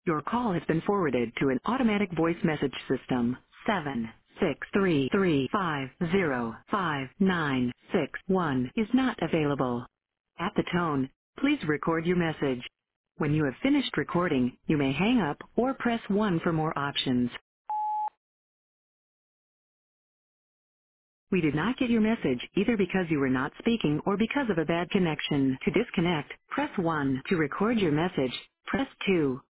Your call has been forwarded to an automatic voice message system. 76335059661 is not available. At the tone, please record your message. When you have finished recording, you may hang up or press 1 for more options. We did not get your message either because you were not speaking or because of a bad connection. To disconnect, press 1. To record your message, press 2.